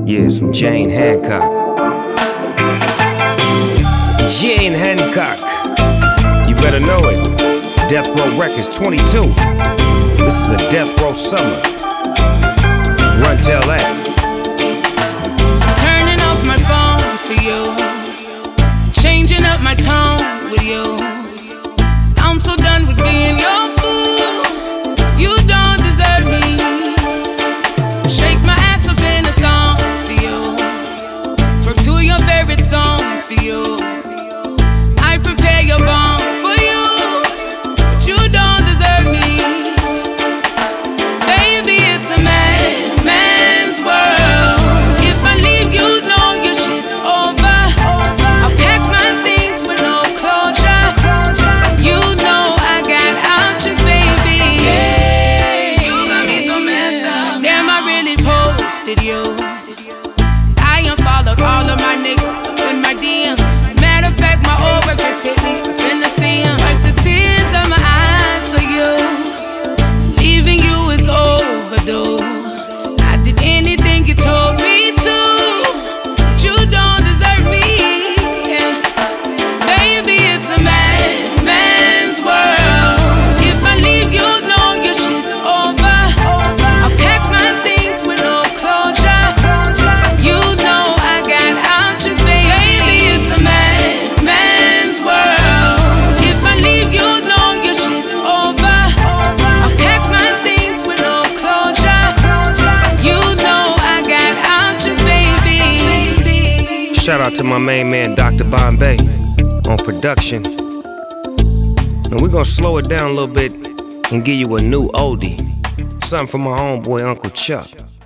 Yeah, some Jane Hancock. Jane Hancock. You better know it. Death Row Records 22. This is the Death Row Summer. Run tell that. Turning off my phone for you, changing up my tone with you. I'm so done with being your fool. You don't deserve me. Shake my ass up in a thong for you. Twerk to your favorite song for you. I prepare your bomb for you, but you don't deserve me. Baby, it's a man's world. If I leave, you know your shit's over. I'll pack my things with no closure. You know I got options, baby. Yeah, you got me so messed up. Damn, I really posted you. I unfollowed all of my niggas in my DM. Matter of fact, my old work just hit me. I'm finna see him. Wipe the tears out my eyes for you. Leaving you is overdue. I did anything you told me to, but you don't deserve me. Yeah. Baby, it's a man's world. If I leave, you know your shit's over. I'll pack my things with no closure. You know I got options, baby. Baby, it's a man's world. If I leave, you know your shit's over. I'll pack my things with no closure. You know I got options, baby. Shout out to my main man, Dr. Bombay, on production. Now we're gonna slow it down a little bit and give you a new oldie. Something from my homeboy, Uncle Chuck.